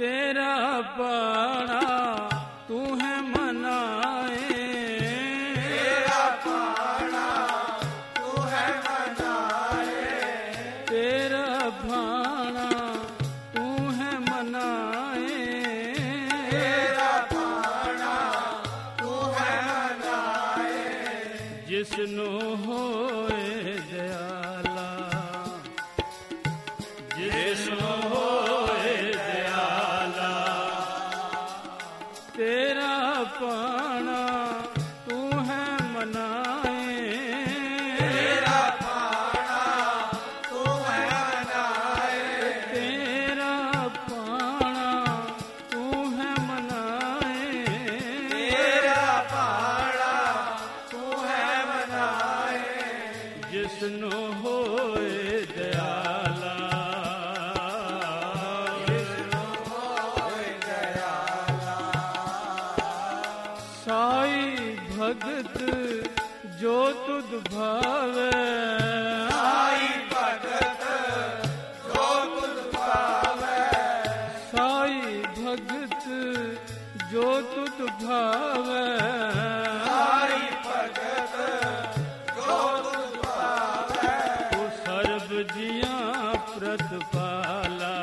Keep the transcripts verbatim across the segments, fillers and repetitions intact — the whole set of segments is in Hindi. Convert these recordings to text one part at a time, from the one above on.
तेरा पाना तू है मनाए, तेरा पाना तू है मनाए, तेरा भाना तू है मनाए, तेरा पाना तू है मनाए, जिसनु होए दयाला, जिसनु होए दयाला, तेरा पाना तू है मनाए, तेरा पाना तू है मनाए, तेरा पाना तू है मनाए, तेरा पाना तू है मनाए, जिसनु होए दयाला, जिसनु होए दयाला, साई भगत जो तुध भावे, साई भगत जो तुझ पावे, साई भगत जो तुध भावे, साई भगत जो तुझ पावे, तू सर्ब जिया प्रतिपाला,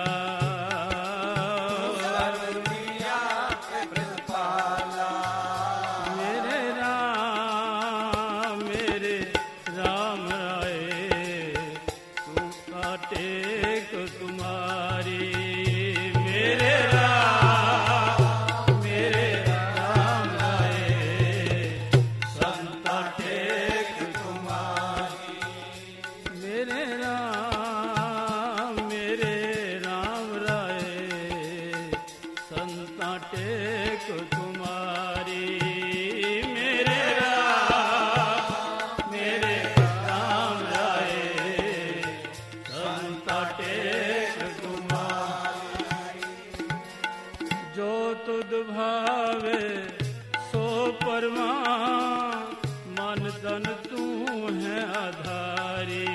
सर्वदिया प्रतिपाला, मेरे राम मेरे राम राय, तू काटेक तुम्हारी, मेरे राम मेरे राम राय, संता टेक तुम्हारी, मेरे राम मेरे राम राय, संता टेक तुम्हारी, मेरे राम मेरे राम राय, संता टेक तुम्हारी, जो तुध भावे सो परमा, मन तन तू है आधारी,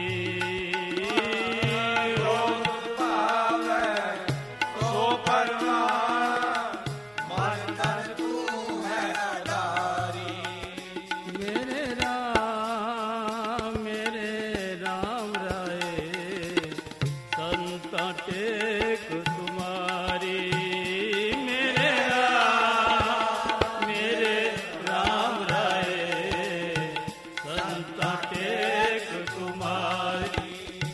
जो तुझ पावे सो परमान, मन तन तू है आधारी, मेरे राम मेरे राम राय, संता टेक तुम्हारी, मेरे राम मेरे राम राय, संता टेक तुम्हारी,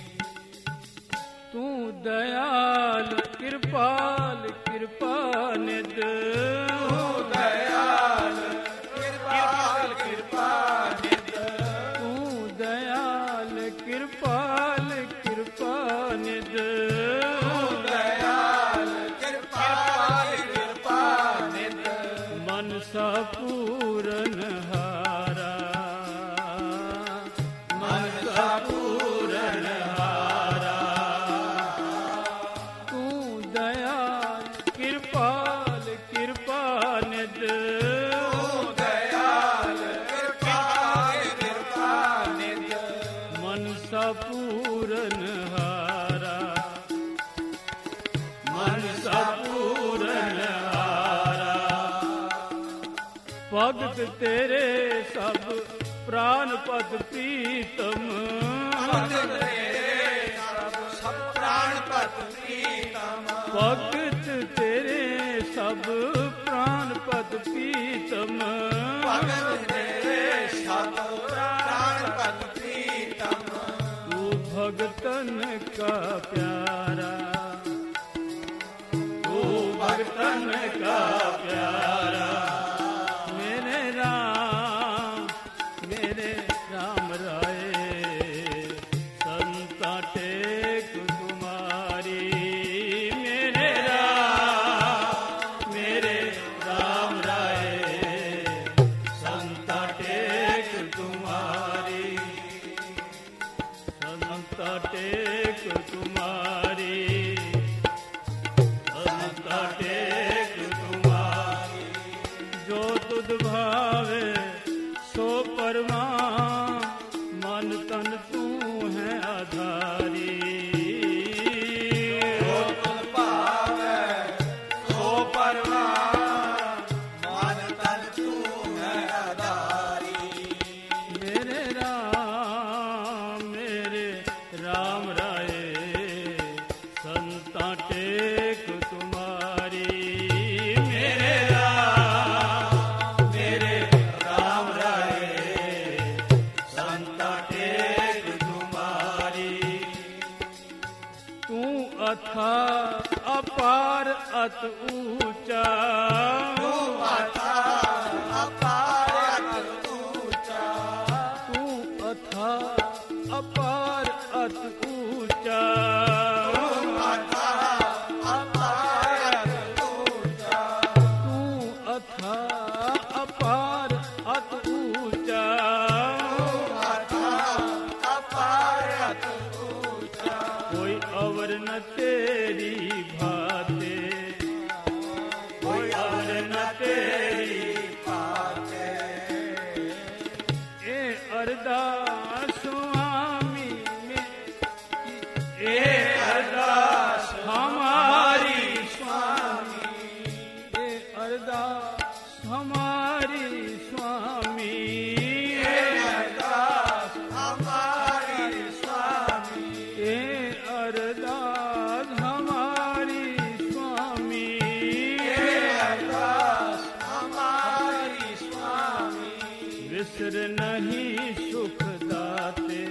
तू दयाल कृपाल कृपा निध, दयाल कृपाल कृपा निध, तू दयाल कृपाल कृपा निध, दयाल कृपाल कृपा निध, मनसा पूरन हारा, मनसा पूरन हारा, तू दयाल कृपाल कृपा निध, दयाल कृपाल कृपा निध, मनसा पूरन हारा, मनसा पूरन हारा, भगत तेरे सब प्राण पद प्रीतम, भगत तेरे सब सब प्राण पत प्रीतम, भगत तेरे सब प्राण पद प्रीतम, भगत तेरे सब प्राण पत प्रीतम, तू भगतन का प्यारा, तू भगतन का प्यारा, मेरे राम मेरे राम राय, संता टेक तुम्हारी, मेरे राम मेरे राम राय, संता टेक तुम्हारी, संता टेक तुम्हारी, संता टेक तुम्हारी, टेक तुम्हारी मेरे राम मेरे राम राये संता टेक तुम्हारी। तू अथा अपार अत ऊंचा तू अथा अपार अत ऊंचा तू अथा अपार अत ऊंचा तू अथा अपार अत ऊंचा तू अथा अपार अत ऊंचा अथा अपार अत ऊंचा। कोई अवर न तेरी भाते कोई और न तेरी पाते ए अरदास स्वामी में ए अरदास हमारी स्वामी ए अरदास हमारी स्वामी ए अरदास हमारी स्वामी ए अरदास हमारी स्वामी ए अरदास हमारी स्वामी। विसर नहीं सुख दाते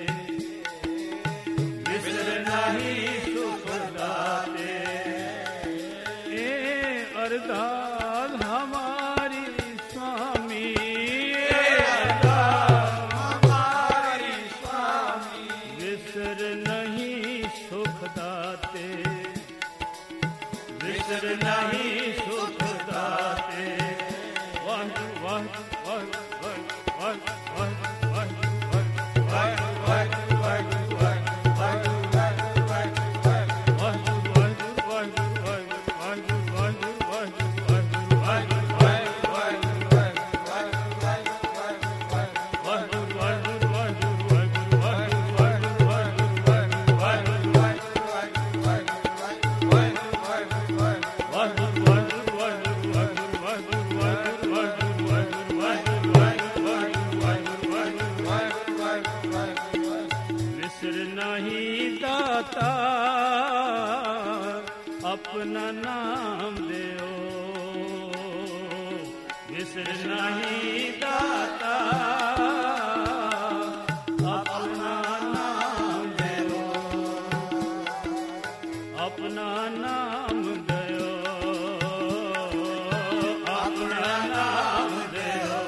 विसर नहीं सुख दाते ए अरदास हमारी स्वामी ए अरदास हमारी स्वामी विसर नहीं सुख दाते विसर नहीं सुख दाते वाह वाह वाह वाह वाह वाह वाह विसर नहीं दाता अपना नाम देओ विसर नहीं दाता अपना नाम देओ अपना नाम देओ अपना नाम देओ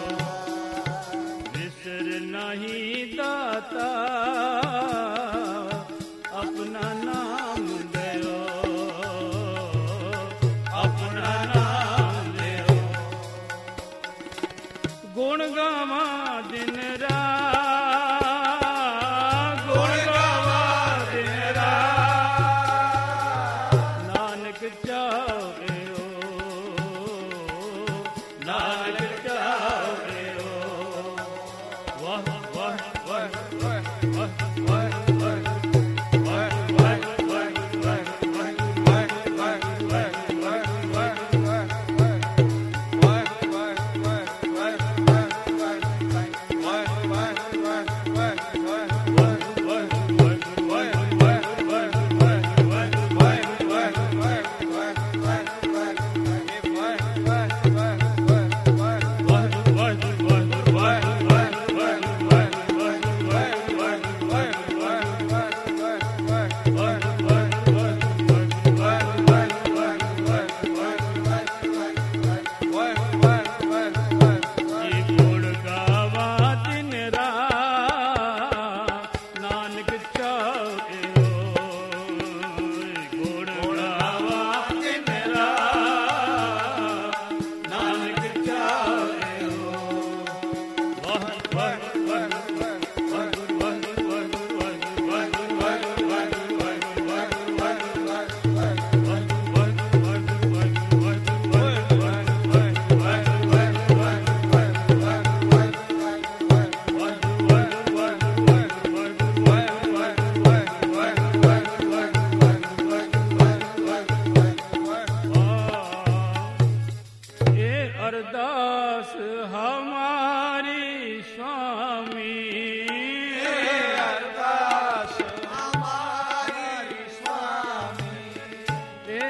विसर नहीं दाता अपना नाम देओ अपना नाम देओ। गुण गावा दिन रात गुण गावा दिन रात नानक चाहे ओ नानक चाहे ओ वाह वाह वाह वाह वाह वाह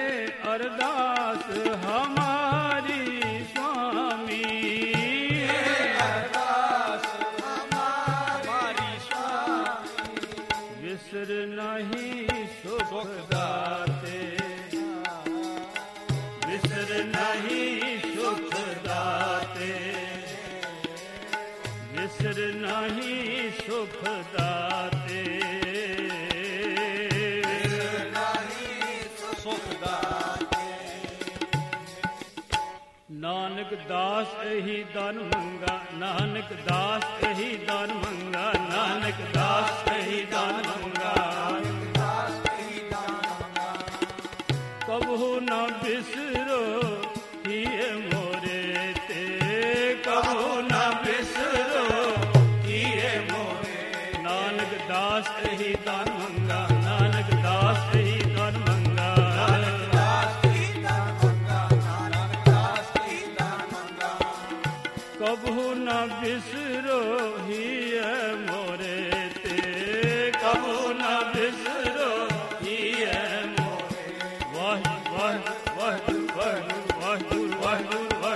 अरदास हमारी स्वामी, अरदास हमारी स्वामी, विसर नहीं सुख दाते, विसर नहीं सुख दाते, विसर नहीं सुख दाते, नानक दास यही दान मंगा, नानक दास यही दान मंगा, नानक दास यही दान मंगा, कबहू न बिसरो हिये मोरे ते, कबहू न बिसरो हिये मोरे, नानक दास यही दान मंगा, नानक दास यही दान मंगा, कबहू न बिसरो हिये मोरे ते, कबहू न बिसरो हिये मोरे, वाह वाह वाह वाह वाह वाह वाह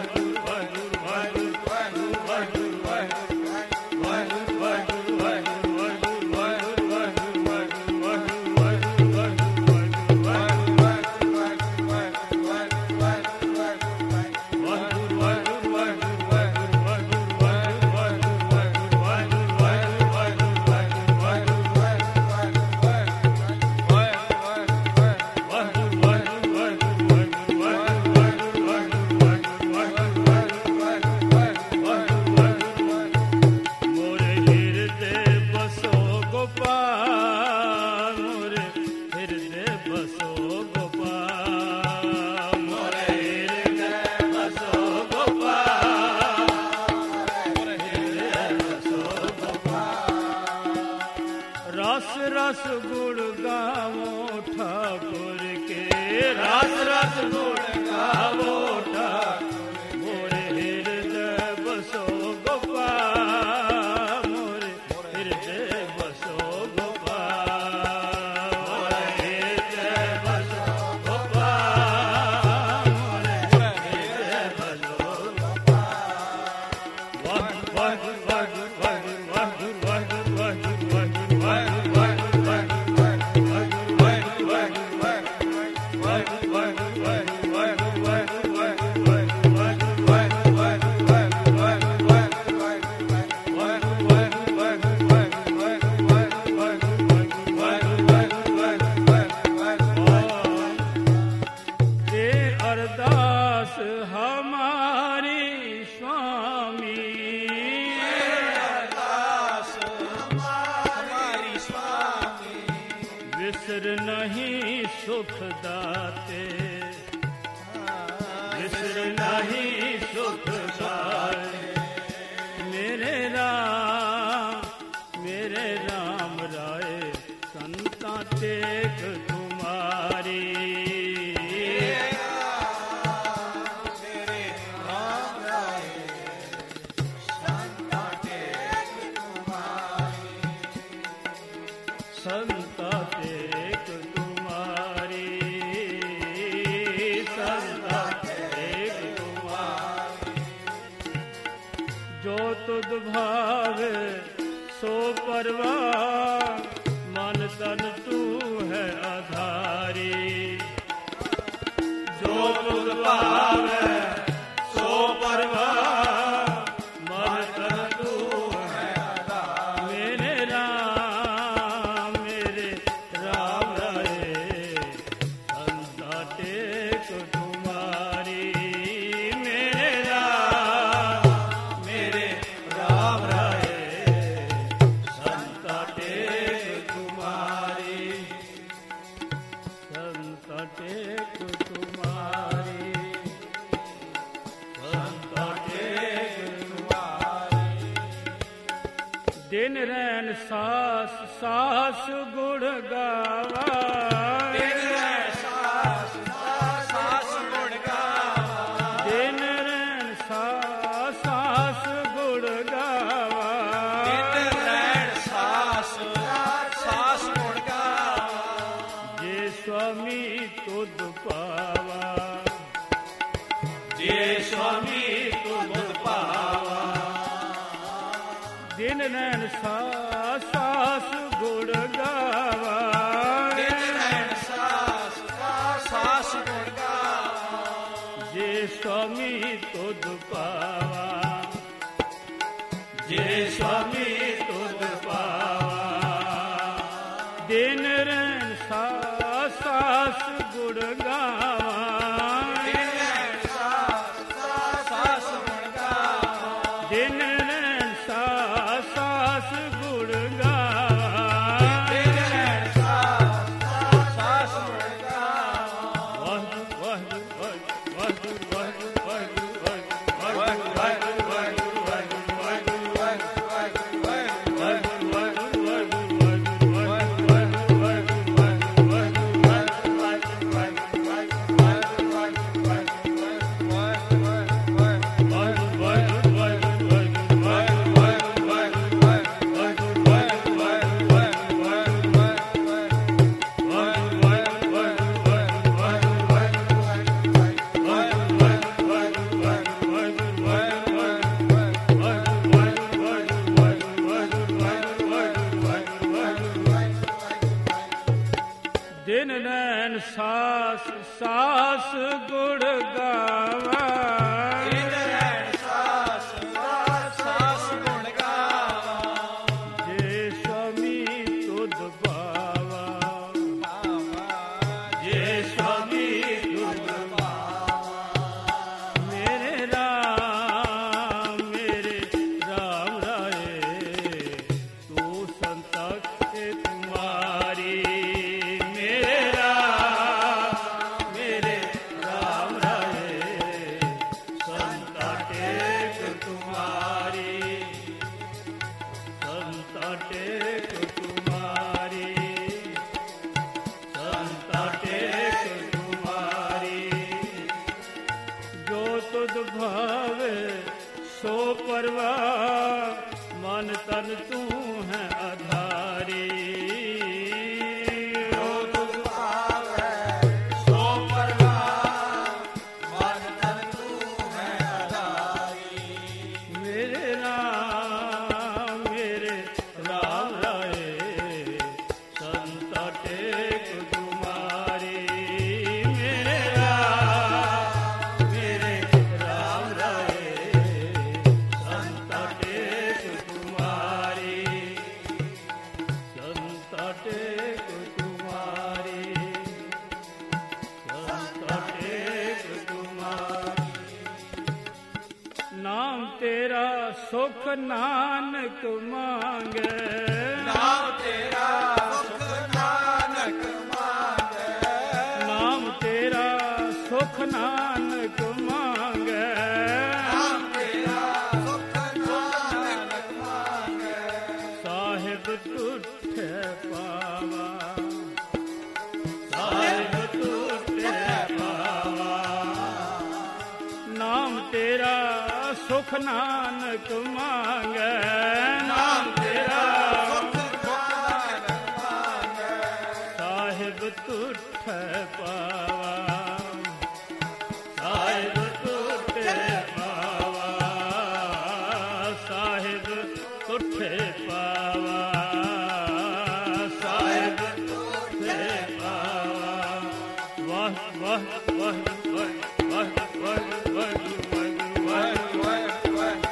रस रस गुण गावो ठाकुर के, रस रस गुण गावो ठाकुर, मोरे हृदय बसो गोपाल, मोरे हृदय बसो गोपाल, मोरे हृदय बसो गोपाल, मोरे हृदय बसो गोपाल, वाह वाह वाह वाह वाह वाह वाह हमारी स्वामी, अरदास हमारी स्वामी, विसर नहीं सुख दाते, विसर नहीं सुख दाते, मेरे राम मेरे राम राय संता टेक तुम्हारी, संता टेक तुम्हारी, संता टेक तुम्हारी, जो तुध भावे सो परवान, मन तन तू है आधारी, जो तुध भावे सो परवान, मन तन तू है आधारी, मेरे राम मेरे राम राय संता टेक तुम्हारी, मेरे राम मेरे राम राय संता टेक तुम्हारी, संता टेक तुम्हारी, संता टेक तुम्हारी, दिन रैन सास सास गुण गावा, दिन रैन सास सास गुण गावा, दिन रैन सास सास गुण गावा, दिन रैन सास सास गुण गावा, जे स्वामी तुध पा ਨੈਣ ਸਾਸ ਸਾਸ ਗੁਣ ਗਾਵਾ, ਦਿਨ ਰਹਿਣ ਸਾਸ ਸਾਸ ਗੁਣ ਗਾਵਾ। ਜੇ ਸੁਆਮੀ ਤੁਧ ਪਾਵਾ, ਜੇ ਸੁਆਮੀ ਤੁਧ ਪਾਵਾ, ਦਿਨ ਰਹਿਣ ਸਾਸ ਸਾਸ ਗੁਣ ਗਾਵਾ, ਦਿਨ ਰਹਿਣ ਸਾਸ ਸਾਸ ਗੁਣ ਗਾਵਾ। ਦਿਨ ਰਹਿਣ ਸਾਸ ਸਾਸ ਗੁਣ ਗਾਵਾ, ਦਿਨ ਰਹਿਣ ਸਾਸ ਸਾਸ ਗੁਣ ਗਾਵਾ। ਵਾਹਿਗੁਰੂ ਵਾਹਿਗੁਰੂ ਵਾਹਿਗੁਰੂ ਵਾਹਿਗੁਰੂ ਵਾਹਿਗੁਰੂ ਵਾਹਿਗੁਰੂ ਵਾਹਿਗੁਰੂ ਵਾਹਿਗੁਰੂ ਵਾਹਿਗੁਰੂ ਵਾਹਿਗੁਰੂ ਵਾਹਿਗੁਰੂ ਦਿਨ ਨੈਣ ਸਾਸ ਸਾਸ ਗੁਣ ਗਾਵਾ, ਦਿਨ ਰਹਿਣ ਸਾਸ ਸਾਸ ਗੁਣ ਗਾਵਾ। ਜੇ ਸੁਆਮੀ ਤੁਧ ਪਾਵਾ, ਜੇ ਸੁਆਮੀ ਤੁਧ ਪਾਵਾ, ਮੇਰੇ ਰਾਮ ਮੇਰੇ ਰਾਮ ਰਾਏ, ਤੂੰ ਸੰਤਾ ਕੇ ਤੁਮਾਰੀ, ਮੇਰੇ ਰਾਮ ਮੇਰੇ ਰਾਮ ਰਾਏ, ਸੰਤਾ ਟੇਕ ਤੁਮਾਰੀ, ਸੰਤਾ ਟੇਕ ਤੁਮਾਰੀ, ਸੰਤਾ ਟੇਕ ਤੁਮਾਰੀ, ਜੋ ਤੁਧ ਭਾਵੇ ਸੋ ਪਰਵਾਹ, ਮਨ ਤਨ ਤੂੰ ਹੈ ਆਧਾਰੀ, ਜੋ ਤੁਧ ਭਾਵੈ ਸੋ ਪਰਵਾਹ, ਮਨ ਤਨ ਤੂੰ ਹੈ ਆਧਾਰੀ। ਮੇਰੇ ਰਾਮ ਮੇਰੇ ਰਾਮ ਰਾਏ, ਸੰਤਾ ਟੇਕ ਤੁਮਾਰੀ, ਮੇਰੇ ਰਾਮ ਮੇਰੇ ਰਾਮ ਰਾਏ, ਸੰਤਾ ਟੇਕ ਤੁਮਾਰੀ, ਸੰਤਾ ਟੇਕ ਤੁਮਾਰੀ, ਸੰਤਾ ਟੇਕ ਤੁਮਾਰੀ। ਨਾਮ ਤੇਰਾ ਸੁਖ ਨਾਨਕ ਮੰਗੈ, ਨਾਮ ਤੇਰਾ ਸੁਖ ਨਾਨਕ ਮੰਗੈ, ਨਾਮ ਤੇਰਾ ਸੁਖ ਨਾਨਕ ਮੰਗੈ, ਨਾਮ ਤੇਰਾ ਸੁਖ ਨਾਨਕ ਮੰਗੈ। ਸਾਹਿਬ ਟੁੱਟੇ ਪਾਵਾ, ਸਾਹਿਬ ਟੁੱਟੇ ਪਾਵਾ, ਨਾਮ ਤੇਰਾ ਸੁਖ ਨਾਨਕ ਮੰਗੈ, ਨਾਮ ਤੇਰਾ ਸੁਖ ਨਾਨਕ ਮੰਗੈ। ਸਾਹਿਬ ਟੁੱਟੇ ਪਾਵਾ, ਸਾਹਿਬ ਟੁੱਟੇ ਪਾਵਾ, ਸਾਹਿਬ ਟੁੱਟੇ ਪਾਵਾ, ਸਾਹਿਬ ਟੁੱਟੇ ਪਾਵਾ। ਵਾਹ ਵਾਹ ਵਾਹ ਵਾਹ ਵਾਹ ਵਾਹ ਵਾਹ ਵਾਹ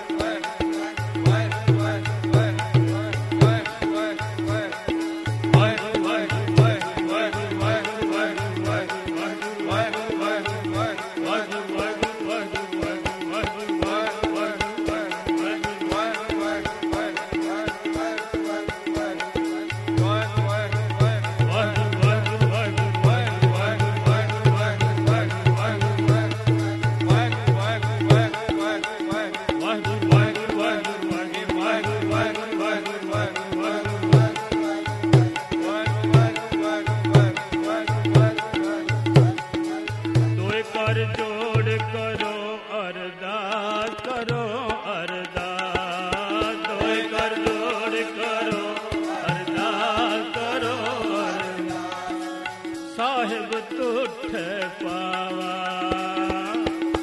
ਦੋਏ ਕਰ ਜੋੜ ਕਰੋ ਅਰਦਾਸ, ਕਰੋ ਅਰਦਾਸ, ਦੋਏ ਕਰ ਜੋੜ ਕਰੋ ਅਰਦਾਸ, ਕਰੋ ਅਰਦਾਸ। ਸਾਹਿਬ ਟੁੱਟੇ ਪਾਵਾ,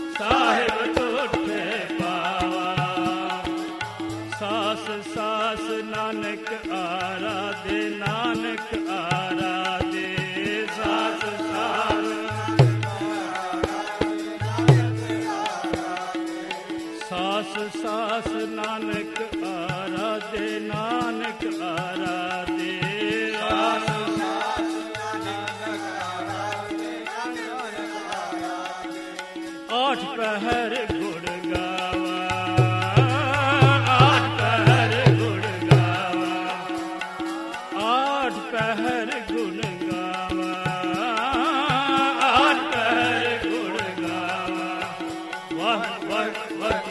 ਸਾਹਿਬ ਟੁੱਟੇ ਪਾਵਾ, ਸਾਸ ਸਾਸ आठ पहर गुण गावा, आठ पहर गुण गावा, आठ पहर गुण गावा, आठ पहर गुण गावा। वाह वाह वाह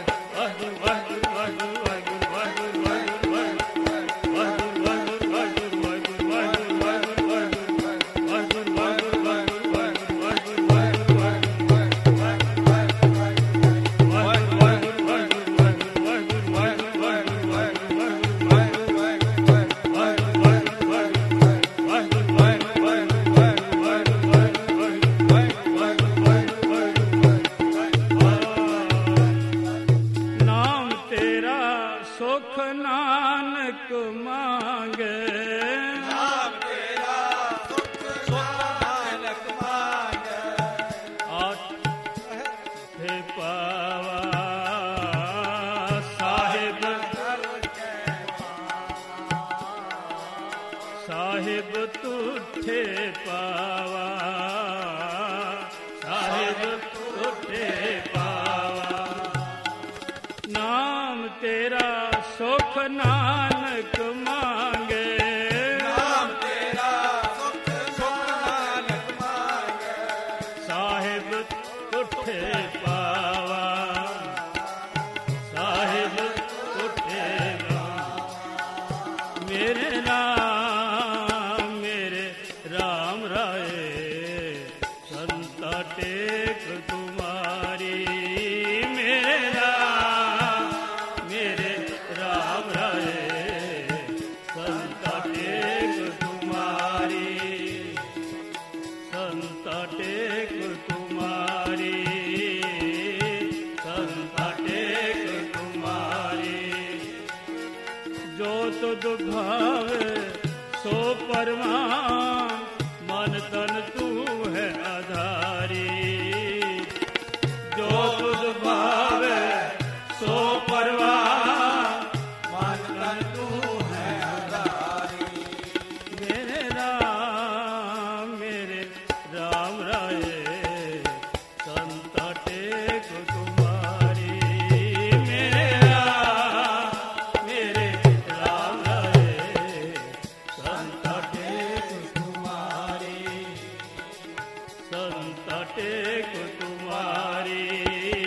सुख नानक मांगे, नाम तेरा सुख नानक मांगे। आठ थे पावा साहिब, साहिब तुठे पावा, साहिब तुठे पावा। नाम तेरा सुख नानक मांगे, नाम तेरा सुख नानक मांगे। साहिब तुठे पावा, साहिब तुठे पावा। मेरे नाम मेरे राम राय, संता टेक तुम्हारी। मेरे नाम मेरे राम राय, संता टेक तुम्हारी, संता टेक तुम्हारी, संता टेक तुम्हारी। जो तुद भावे सो परमान, मन तन तू है आधारी। जो तुद भावे सो परमान, मन तन तू है आधारी। मेरे राम मेरे राम राय, संता टेक तुम्हारी। मेरे राम मेरे राम राय, संता टेक तुम्हारी, संता टेक तुम्हारी।